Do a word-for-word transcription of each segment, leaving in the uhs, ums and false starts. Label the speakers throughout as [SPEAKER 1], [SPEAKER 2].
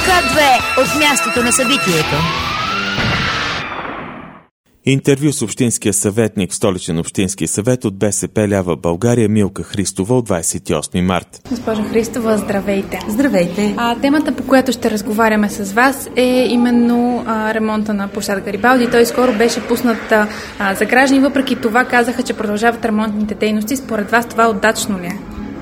[SPEAKER 1] К две от мястото на събитието.
[SPEAKER 2] Интервю с общинския съветник в Столичен общински съвет от БСП Лява България Милка Христова от двадесет и осми март.
[SPEAKER 3] Госпожа Христова, здравейте!
[SPEAKER 4] Здравейте!
[SPEAKER 3] А, темата, по която ще разговаряме с вас, е именно а, ремонта на площад Гарибалди. Той скоро беше пуснат а, за граждани, въпреки това казаха, че продължават ремонтните дейности. Според вас това удачно ли е?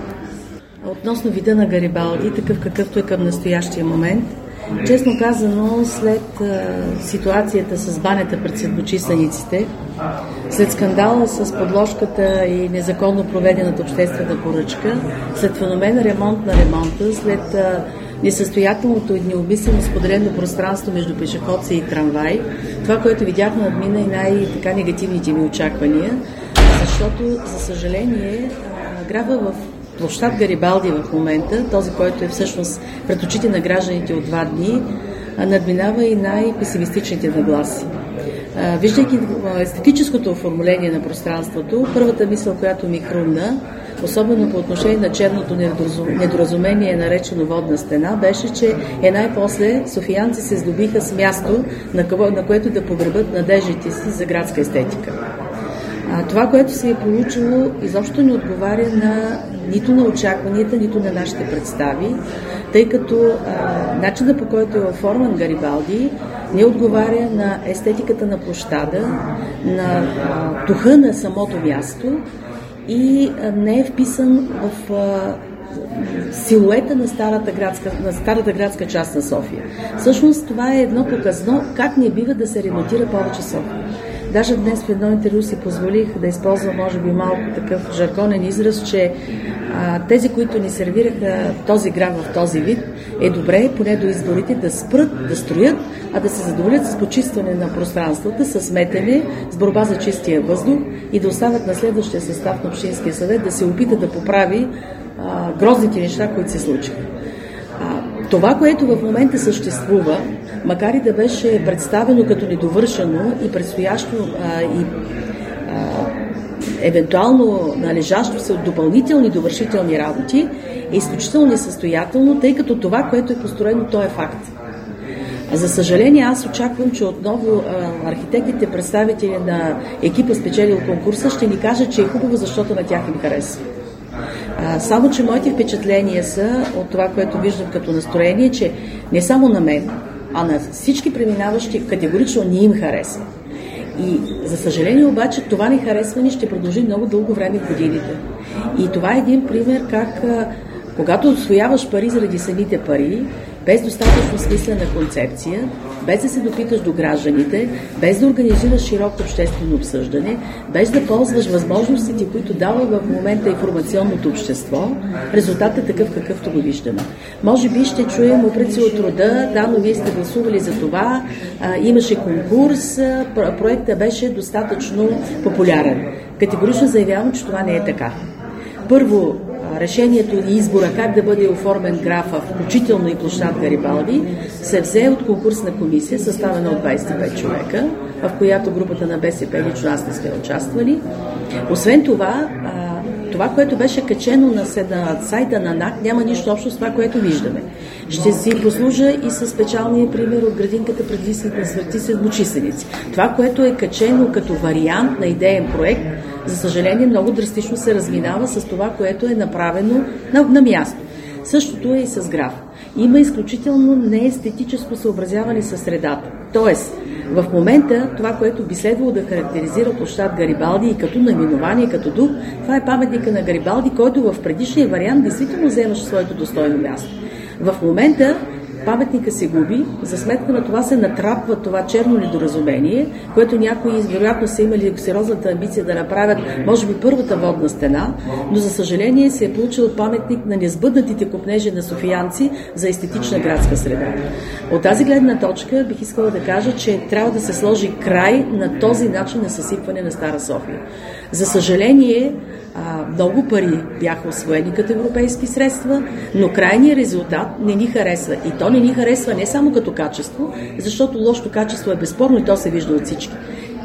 [SPEAKER 4] Относно вида на Гарибалди, такъв какъвто е към настоящия момент, честно казано, след а, ситуацията с банята пред седмочислениците, след скандала с подложката и незаконно проведената обществена поръчка, след феномена ремонт на ремонта, след а, несъстоятелното и необмислено споделено пространство между пешеходци и трамвай, това, което видяхме, надмина и най-така негативните ми очаквания, защото, за съжаление, а, грабва в площад Гарибалди в момента, този, който е всъщност пред очите на гражданите от два дни, надминава и най-песимистичните нагласи. Виждайки естетическото оформление на пространството, първата мисъл, която ми хрумна, особено по отношение на черното недоразумение, наречено водна стена, беше, че е най-после софиянци се здобиха с място, на което да погребат надеждите си за градска естетика. А, това, което се е получило, изобщо не отговаря на нито на очакванията, нито на нашите представи, тъй като а, начинът, по който е оформен Гарибалди, не отговаря на естетиката на площада, на а, духа на самото място и а, не е вписан в а, силуета на старата, градска, на старата градска част на София. Всъщност това е едно показно как не бива да се ремонтира повече София. Даже днес в едно интервю си позволих да използвам, може би, малко такъв жаргонен израз, че а, тези, които ни сервираха този град в този вид, е добре поне до изборите да спрат да строят, а да се задоволят с почистване на пространствата, с метене, с борба за чистия въздух и да оставят на следващия състав на Общинския съвет да се опита да поправи а, грозните неща, които се случиха. Това, което в момента съществува, макар и да беше представено като недовършено и предстоящо а, и а, евентуално належащо се от допълнителни довършителни работи, е изключително несъстоятелно, тъй като това, което е построено, то е факт. За съжаление, аз очаквам, че отново а, архитектите, представители на екипа, спечелил конкурса, ще ни кажат, че е хубаво, защото на тях им харесва. А, само, че моите впечатления са от това, което виждам като настроение, че не само на мен, а на всички преминаващи категорично не им харесва. И за съжаление обаче това нехаресване ще продължи много дълго време в годините. И това е един пример как когато усвояваш пари заради самите пари, без достатъчно смислена концепция, без да се допиташ до гражданите, без да организираш широко обществено обсъждане, без да ползваш възможностите, които дава в момента информационното общество, резултатът е такъв, какъвто го виждаме. Може би ще чуем упреци от рода, да, но вие сте гласували за това, а, имаше конкурс, проектът беше достатъчно популярен. Категорично заявявам, че това не е така. Първо, решението и избора как да бъде оформен графа, включително и площад Гарибалди, се взе от конкурсна комисия, съставена от двадесет и пет човека, в която групата на БСП, лично аз не сме участвали. Освен това, това, което беше качено на сайта на НАК, няма нищо общо с това, което виждаме. Ще си послужа и с специалния пример от градинката пред Висните свети седмочисленици. Това, което е качено като вариант на идеен проект, за съжаление, много драстично се разминава с това, което е направено на, на място. Същото е и с граф. Има изключително неестетическо съобразяване със средата. Тоест, в момента това, което би следвало да характеризира площад Гарибалди и като наименование, като дух, това е паметника на Гарибалди, който в предишния вариант действително вземаше своето достойно място. В момента паметника се губи, за сметка на това се натрапва това черно недоразумение, което някои вероятно са имали сериозната амбиция да направят, може би, първата водна стена, но за съжаление се е получил паметник на несбъднатите копнежи на софиянци за естетична градска среда. От тази гледна точка бих искала да кажа, че трябва да се сложи край на този начин на съсипване на Стара София. За съжаление, много пари бяха усвоени като европейски средства, но крайният резултат не ни харесва. И то не ни харесва не само като качество, защото лошото качество е безспорно и то се вижда от всички.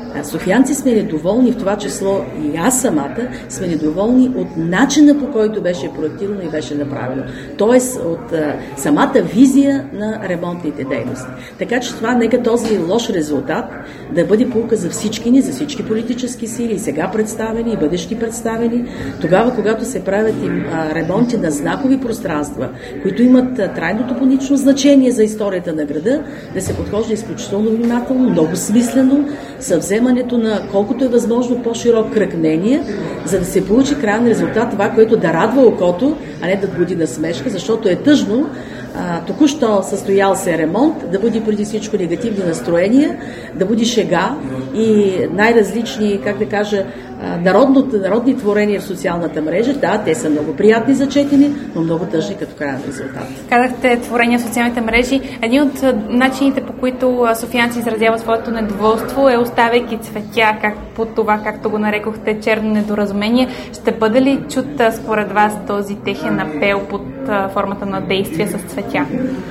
[SPEAKER 4] софиянци сме недоволни, в това число и аз самата, сме недоволни от начина, по който беше проектирано и беше направено. Тоест от а, самата визия на ремонтните дейности. Така че това, нека този лош резултат да бъде поука за всички ни, за всички политически сили, и сега представени, и бъдещи представени. Тогава, когато се правят им а, ремонти на знакови пространства, които имат а, трайно топонично значение за историята на града, да се подхожда изключително внимателно, много смислено, съвземането на колкото е възможно по-широк кръг мнения, за да се получи крайен резултат, това, което да радва окото, а не да буди насмешка, защото е тъжно а, току-що състоял се ремонт да буди преди всичко негативни настроения, да буди шега и най-различни, как да кажа, Народно, народни творения в социалната мрежа. Да, те са много приятни за четене, но много тъжни като крайен резултат.
[SPEAKER 3] Казахте творения в социалните мрежи. Един от начините, по които софиянци изразяват своето недоволство, е оставяйки цветя, как по това, както го нарекохте, черно недоразумение. Ще бъде ли чут според вас този техен апел под формата на действие с цветя?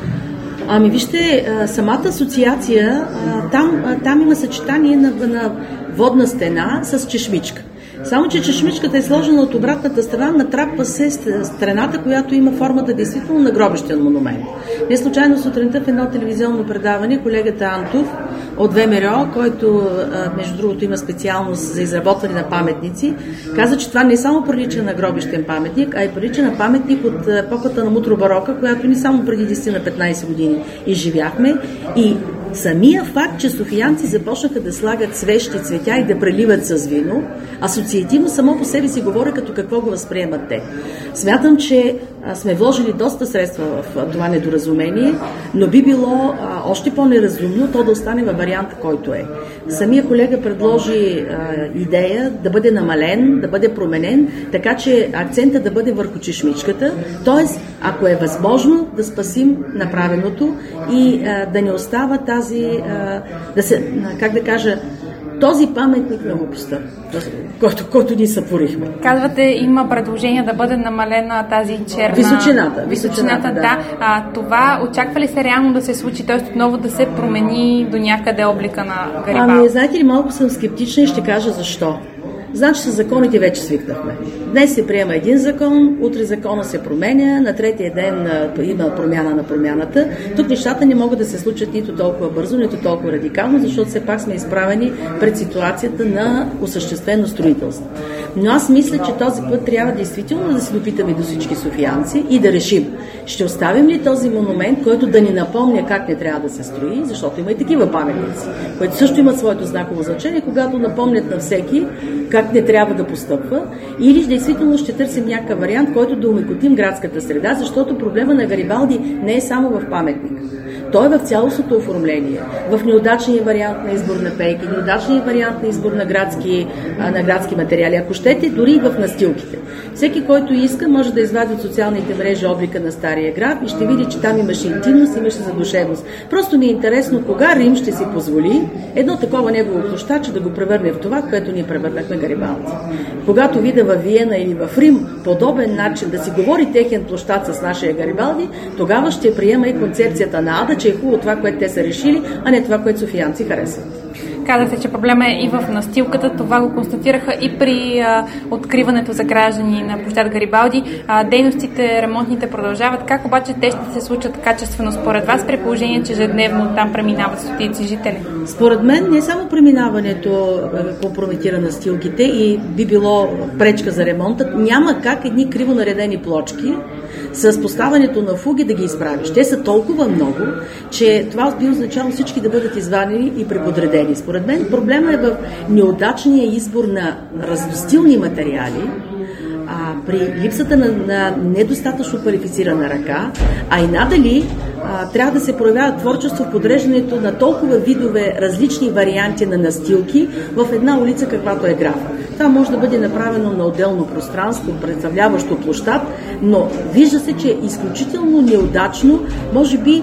[SPEAKER 4] Ами вижте, самата асоциация, там, там има съчетание на, на водна стена с чешмичка. Само че чешмичката е сложена от обратната страна, натрапва се страната, която има формата действително на гробищен монумент. Не случайно сутринта в едно телевизионно предаване колегата Антов от ВМРО, който между другото има специалност за изработване на паметници, каза, че това не е само прилича на гробищен паметник, а и прилича на паметник от епохата на мутробарока, която ни само преди десет на петнайсет години изживяхме. И самия факт, че софиянци започнаха да слагат свещи, цветя и да преливат с вино, асоциативно само по себе си говори като какво го възприемат те. Смятам, че сме вложили доста средства в това недоразумение, но би било а, още по-неразумно то да остане във варианта, който е. Самия колега предложи а, идея да бъде намален, да бъде променен, така че акцента да бъде върху чешмичката, т.е. ако е възможно да спасим направеното и а, да не остава тази, а, да се, как да кажа, този паметник на глупостта, който, който ни сътворихме.
[SPEAKER 3] Казвате, има предложение да бъде намалена тази черна...
[SPEAKER 4] Височината.
[SPEAKER 3] Височината, да. да. А, това очаква ли се реално да се случи, т.е. отново да се промени до някъде облика на Гарибалди?
[SPEAKER 4] Ами, знаете ли, малко съм скептична и ще кажа защо. Значи с законите вече свикнахме. Днес се приема един закон, утре закона се променя, на третия ден има промяна на промяната. Тук нещата не могат да се случат нито толкова бързо, нито толкова радикално, защото все пак сме изправени пред ситуацията на осъществено строителство. Но аз мисля, че този път трябва действително да се допитаме до всички софиянци и да решим, ще оставим ли този монумент, който да ни напомня как не трябва да се строи, защото има и такива паметници, които също имат своето знаково значение, когато напомнят на всеки как не трябва да постъпва, или действително ще търсим някакъв вариант, който да умекотим градската среда, защото проблема на Гарибалди не е само в паметник. Той е в цялостното оформление, в неудачния вариант на избор на пейки, неудачния вариант на избор на градски, на градски материали. Ако щете, дори и в настилките. Всеки, който иска, може да извади от социалните мрежи облика на Стария град и ще види, че там имаше интимност, имаше задушевност. Просто ми е интересно кога Рим ще си позволи едно такова негово площадче да го превърне в това, което ние превърнахме Гарибалди. Когато видя във Виена или в Рим подобен начин да си говори техен площад с нашия Гарибалди, тогава ще приема и концепцията на Ада, че е хубаво това, което те са решили, а не това, което софиянци харесват.
[SPEAKER 3] Казахте, че проблема е и в настилката. Това го констатираха и при а, откриването за граждани на площад Гарибалди. А, дейностите, ремонтните продължават. Как обаче те ще се случат качествено според вас, при положение, че ежедневно там преминават стотици жители?
[SPEAKER 4] Според мен не само преминаването компрометира настилките и би било пречка за ремонта. Няма как едни криво наредени плочки с поставането на фуги да ги изправиш. Те са толкова много, че това би означало всички да бъдат извадени и преподредени. Според мен проблема е в неудачния избор на разностилни материали, а, при липсата на, на недостатъчно квалифицирана ръка, а и надали а, трябва да се проявява творчество в подреждането на толкова видове различни варианти на настилки в една улица, каквато е Графа. Това може да бъде направено на отделно пространство, представляващо площад, но вижда се, че е изключително неудачно, може би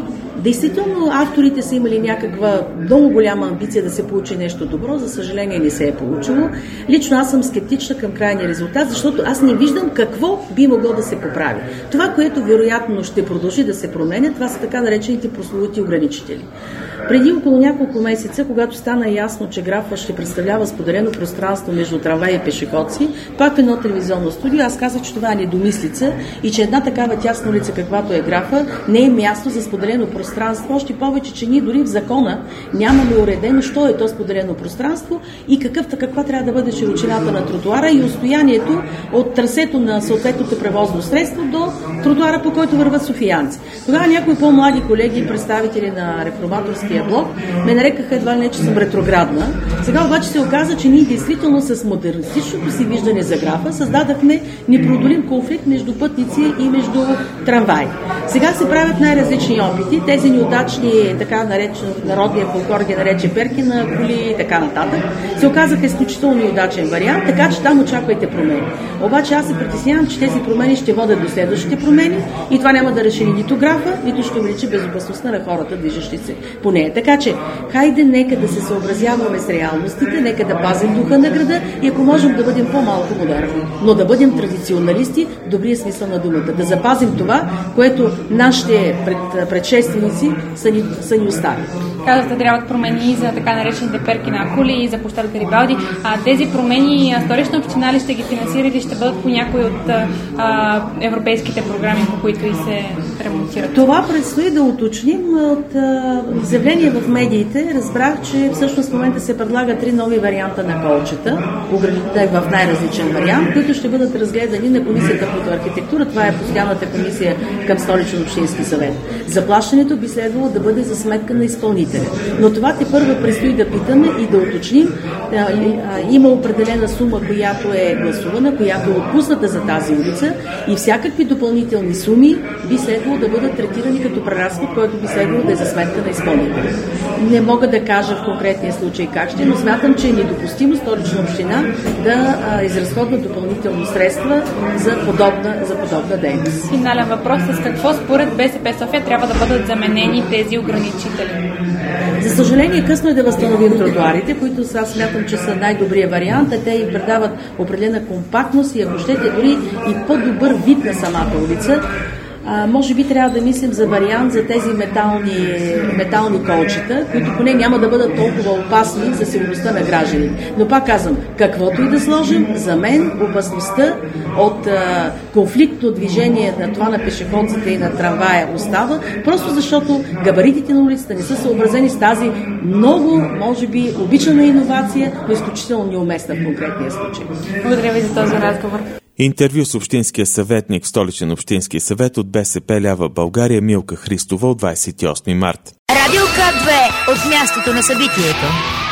[SPEAKER 4] Действително, авторите са имали някаква много голяма амбиция да се получи нещо добро, за съжаление не се е получило. Лично аз съм скептична към крайния резултат, защото аз не виждам какво би могло да се поправи. Това, което вероятно ще продължи да се променя, това са така наречените прословути ограничители. Преди около няколко месеца, когато стана ясно, че графа ще представлява споделено пространство между трамваи и пешеходци, пак в едно телевизионно студио, аз казах, че това е недомислица и че една такава тясна улица, каквато е графа, не е място за споделено пространство, още повече, че ние дори в закона нямаме уредено, що е то споделено пространство и какъв, каква трябва да бъде широчината на тротуара и отстоянието от трасето на съответното превозно средство до тротуара, по който върват софиянци. Тогава някои по-млади колеги, представители на реформаторския блок, ме нарекаха едва ли не, че съм ретроградна. Сега обаче се оказа, че ние действително с модернистичното си виждане за графа създадахме непродолим конфликт между пътници и между трамваи. Сега се правят най-различни опити. Тези неудачни, така наречен, народния фолклор ги нарече перки на коли и така нататък, се оказаха изключително неудачен вариант, така че там очаквайте промени. Обаче аз се притеснявам, че тези промени ще водят до следващите промени и това няма да реши нито графа, нито ще увеличи безопасността на хората, движещи се по нея. Така че, хайде нека да се съобразяваме с реалностите, нека да пазим духа на града и ако можем да бъдем по-малко модерни, но да бъдем традиционалисти в добрия смисъл на думата, да запазим това, което нашите пред, предшественици са ни, са ни оставили.
[SPEAKER 3] Казвате, трябват промени за така наречените перки на Акули и за площад Гарибалди. А тези промени Столична община ли ще ги финансира или ще бъдат по някои от а, европейските програми, по които и се ремонтират?
[SPEAKER 4] Това предстои да уточним. От а, изявление в медиите разбрах, че всъщност в момента се предлага три нови варианта на колчета, ограничени в най-различен вариант, които ще бъдат разгледани на Комисията по архитектура. Това е постоянната комисия към Столичен общински съвет. Заплащането би следвало да бъде за сметка на изпълнителя. Но това те първо предстои да питаме и да уточним. Има определена сума, която е гласувана, която е отпусната за тази улица и всякакви допълнителни суми би следвало да бъдат третирани като преразход, който би следвало да е за сметка на изпълнителя. Не мога да кажа в конкретния случай как ще, но смятам, че е недопустимо Столична община да изразходва допълнителни средства за подобна, за подобна дейност.
[SPEAKER 3] Финален въпрос: с какво според БСП София трябва да бъдат заменени тези ограничители?
[SPEAKER 4] За съжаление, късно е да възстановим тротуарите, които аз смятам, че са най-добрия вариант, а те им предават определена компактност и, ако щете, дори и по-добър вид на самата улица. А, може би трябва да мислим за вариант за тези метални, метални колчета, които поне няма да бъдат толкова опасни за сигурността на гражданите. Но пак казвам, каквото и да сложим, за мен опасността от а, конфликтно движение на това на пешеходците и на трамвая остава, просто защото габаритите на улицата не са съобразени с тази много, може би, обичана иновация, но изключително неуместна в конкретния случай.
[SPEAKER 3] Благодаря ви за този разговор.
[SPEAKER 2] Интервю с общинския съветник в Столичен общински съвет от БСП лява България Милка Христова от двадесет и осми март.
[SPEAKER 1] Радио К две от мястото на събитието.